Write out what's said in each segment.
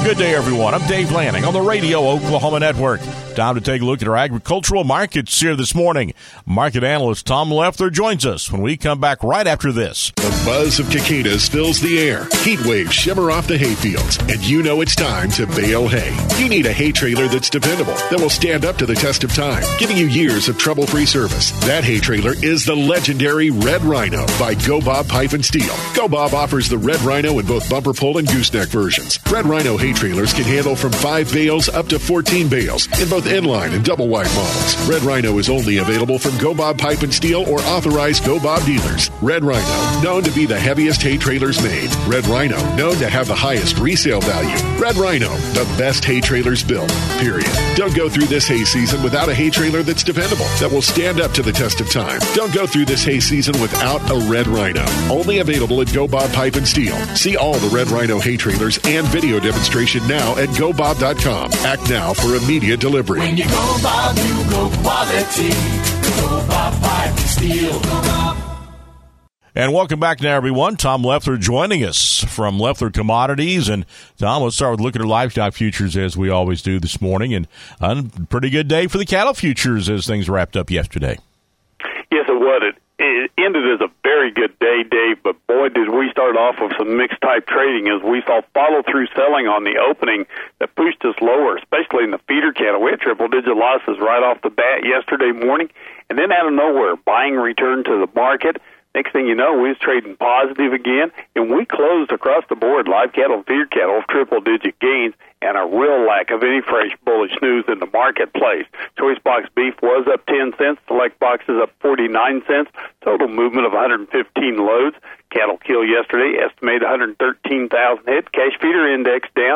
Good day, everyone. I'm Dave Lanning on the Radio Oklahoma Network. Time to take a look at our agricultural markets here this morning. Market analyst Tom Leffler joins us when we come back right after this. The buzz of cicadas fills the air. Heat waves shimmer off the hayfields, and you know it's time to bale hay. You need a hay trailer that's dependable, that will stand up to the test of time, giving you years of trouble-free service. That hay trailer is the legendary Red Rhino by Go Bob Pipe and Steel. Go Bob offers the Red Rhino in both bumper pull and gooseneck versions. Red Rhino hay trailers can handle from 5 bales up to 14 bales in both inline and double wide models. Red Rhino is only available from Go Bob Pipe and Steel or authorized Go Bob dealers. Red Rhino, known to be the heaviest hay trailers made. Red Rhino, known to have the highest resale value. Red Rhino, the best hay trailers built, period. Don't go through this hay season without a hay trailer that's dependable, that will stand up to the test of time. Don't go through this hay season without a Red Rhino. Only available at Go Bob Pipe and Steel. See all the Red Rhino hay trailers and video demonstration now at GoBob.com. Act now for immediate delivery. When you go Bob, you go quality. Go Bob Pipe and Steel. Go Bob. And welcome back now, everyone. Tom Leffler joining us from Leffler Commodities. And, Tom, let's start with looking at livestock futures as we always do this morning. And a pretty good day for the cattle futures as things wrapped up yesterday. Yes, it was. It ended as a very good day, Dave, but boy, did we start off with some mixed-type trading as we saw follow-through selling on the opening that pushed us lower, especially in the feeder cattle. We had triple-digit losses right off the bat yesterday morning, and then out of nowhere, buying returned to the market. Next thing you know, we was trading positive again, and we closed across the board, live cattle and feeder cattle, with triple-digit gains and a real lack of any fresh bullish news in the marketplace. Choice box beef was up 10 cents, select boxes up 49 cents, total movement of 115 loads. Cattle kill yesterday, estimated 113,000 head. Cash feeder index down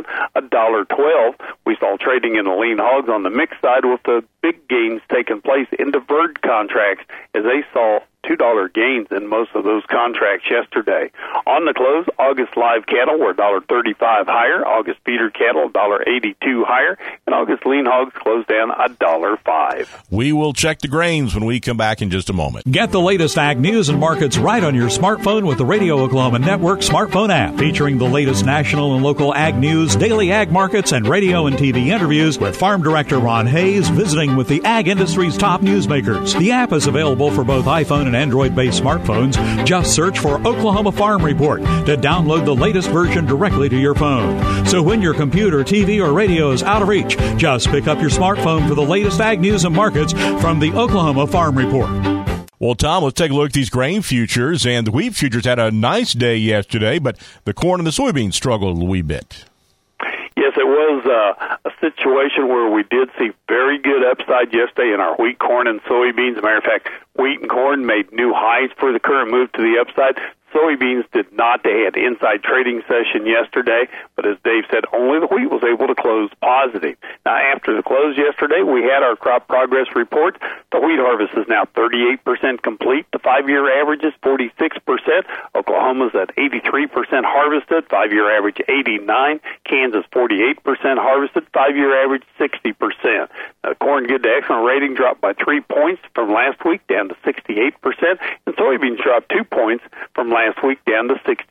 $1.12. We saw trading in the lean hogs on the mixed side with the big gains taking place in deferred contracts as they saw $2 gains in most of those contracts yesterday. On the close, August live cattle were $1.35 higher, August feeder cattle $1.82 higher, and August lean hogs closed down $1.05. We will check the grains when we come back in just a moment. Get the latest ag news and markets right on your smartphone with the Radio Oklahoma Network smartphone app, featuring the latest national and local ag news, daily ag markets, and radio and TV interviews with Farm Director Ron Hayes visiting with the ag industry's top newsmakers. The app is available for both iPhone and Android-based smartphones. Just search for Oklahoma Farm Report to download the latest version directly to your phone. So when your computer, TV, or radio is out of reach, just pick up your smartphone for the latest ag news and markets from the Oklahoma Farm Report. Well, Tom, let's take a look at these grain futures. And the wheat futures had a nice day yesterday, but the corn and the soybeans struggled a wee bit. Yes, it was a situation where we did see very good upside yesterday in our wheat, corn, and soybeans. As a matter of fact, wheat and corn made new highs for the current move to the upside. Soybeans did not. They had inside trading session yesterday, but as Dave said, only the wheat was able to close positive. Now, after the close yesterday, we had our crop progress report. The wheat harvest is now 38% complete. The 5-year average is 46%. Oklahoma's at 83% harvested. 5-year average 89%. Kansas 48% harvested. 5-year average 60%. Now, the corn good to excellent rating dropped by 3 points from last week down to 68%, and soybeans dropped 2 points from last week down to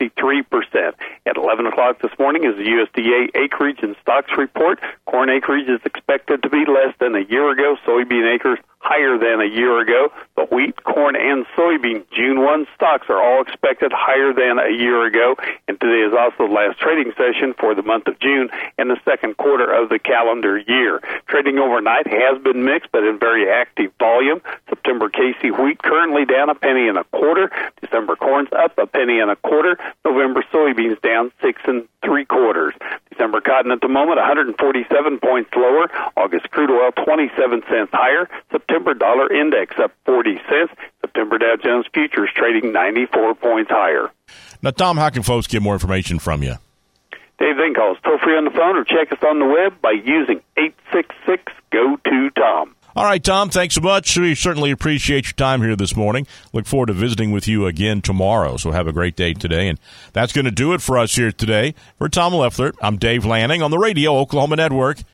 63%. At 11 o'clock this morning is the USDA acreage and stocks report. Corn acreage is expected to be less than a year ago. Soybean acres higher than a year ago. The wheat, corn, and soybean June 1 stocks are all expected higher than a year ago. And today is also the last trading session for the month of June and the second quarter of the calendar year. Trading overnight has been mixed, but in very active volume. September KC wheat currently down a penny and a quarter. December corn's up a penny and a quarter. November soybeans down 6 3/4. December cotton at the moment 147 points lower. August crude oil 27 cents higher. September dollar index up 40 cents. September Dow Jones futures trading 94 points higher. Now, Tom, how can folks get more information from you? Dave, they can call us toll-free on the phone or check us on the web by using 866-GO-TO-TOM. All right, Tom, thanks so much. We certainly appreciate your time here this morning. Look forward to visiting with you again tomorrow. So have a great day today. And that's going to do it for us here today. For Tom Leffler, I'm Dave Lanning on the Radio Oklahoma Network.